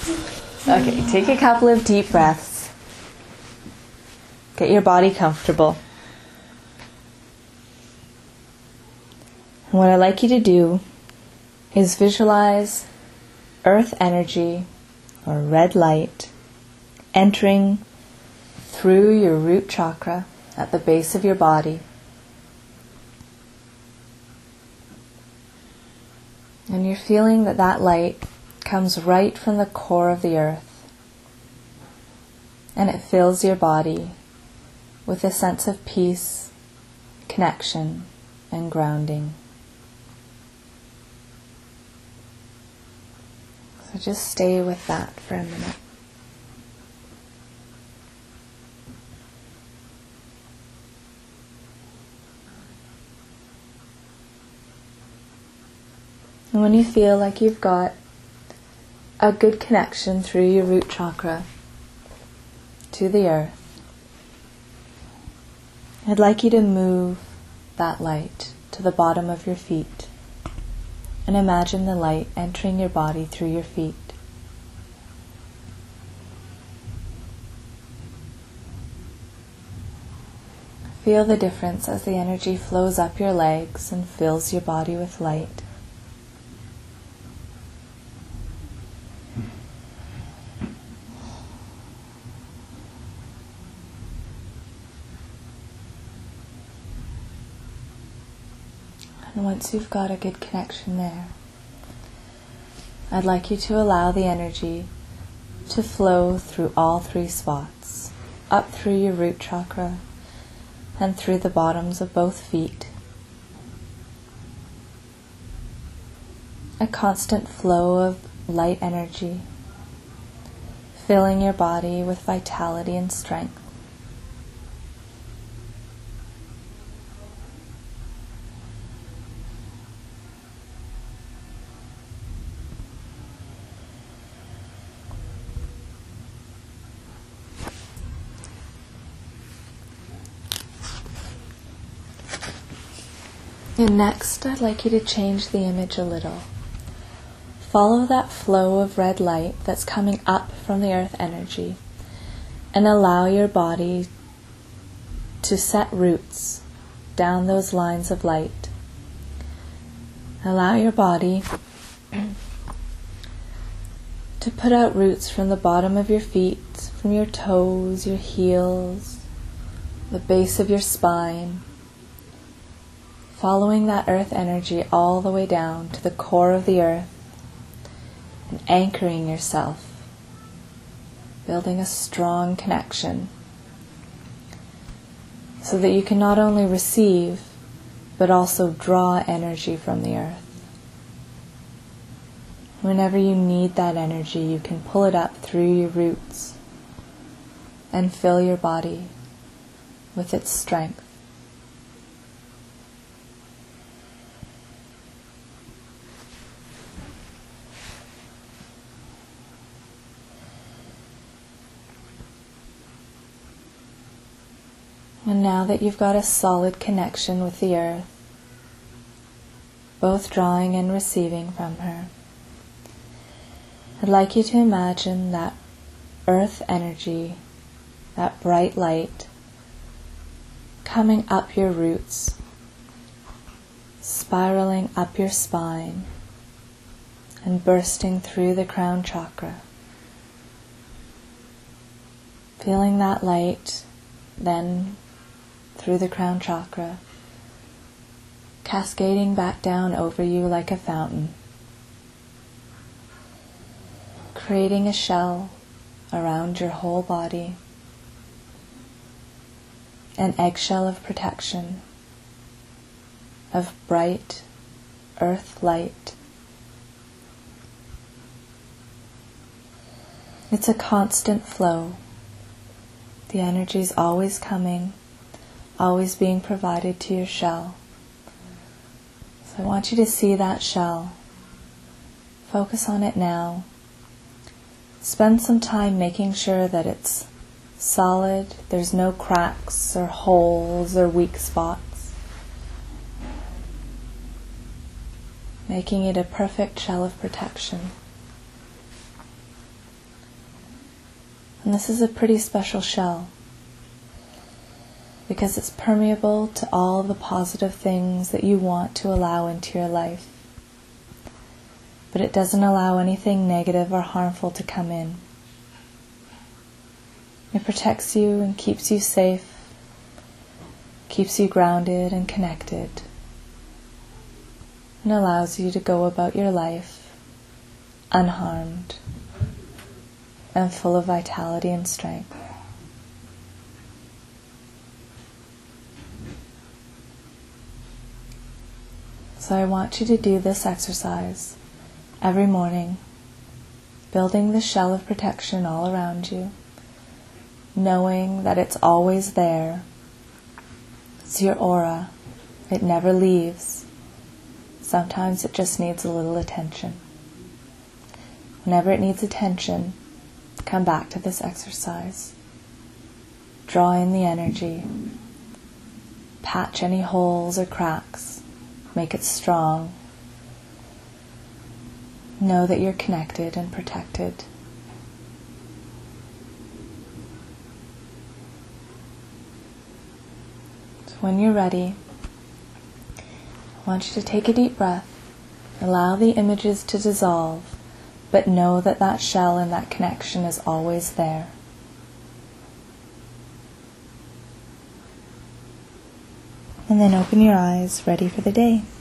Okay, take a couple of deep breaths. Get your body comfortable. And what I'd like you to do is visualize earth energy or red light entering through your root chakra at the base of your body. And you're feeling that that light comes right from the core of the earth, and it fills your body with a sense of peace, connection, and grounding. So just stay with that for a minute. And when you feel like you've got a good connection through your root chakra to the earth, I'd like you to move that light to the bottom of your feet and imagine the light entering your body through your feet. Feel the difference as the energy flows up your legs and fills your body with light. And once you've got a good connection there, I'd like you to allow the energy to flow through all three spots, up through your root chakra and through the bottoms of both feet. A constant flow of light energy, filling your body with vitality and strength. And next, I'd like you to change the image a little. Follow that flow of red light that's coming up from the earth energy and allow your body to set roots down those lines of light. Allow your body to put out roots from the bottom of your feet, from your toes, your heels, the base of your spine, following that earth energy all the way down to the core of the earth and anchoring yourself, building a strong connection so that you can not only receive but also draw energy from the earth. Whenever you need that energy, you can pull it up through your roots and fill your body with its strength. And now that you've got a solid connection with the earth, both drawing and receiving from her, I'd like you to imagine that earth energy, that bright light, coming up your roots, spiraling up your spine, and bursting through the crown chakra. Feeling that light then through the crown chakra, cascading back down over you like a fountain, creating a shell around your whole body, an eggshell of protection, of bright earth light. It's a constant flow. The energy is always coming, always being provided to your shell. So I want you to see that shell. Focus on it now. Spend some time making sure that it's solid, there's no cracks or holes or weak spots. Making it a perfect shell of protection. And this is a pretty special shell because it's permeable to all the positive things that you want to allow into your life. But it doesn't allow anything negative or harmful to come in. It protects you and keeps you safe, keeps you grounded and connected, and allows you to go about your life unharmed and full of vitality and strength. So I want you to do this exercise every morning, building the shell of protection all around you, knowing that it's always there. It's your aura. It never leaves. Sometimes it just needs a little attention. Whenever it needs attention, come back to this exercise. Draw in the energy. Patch any holes or cracks. Make it strong. Know that you're connected and protected. So when you're ready, I want you to take a deep breath. Allow the images to dissolve, but know that that shell and that connection is always there. And then open your eyes, ready for the day.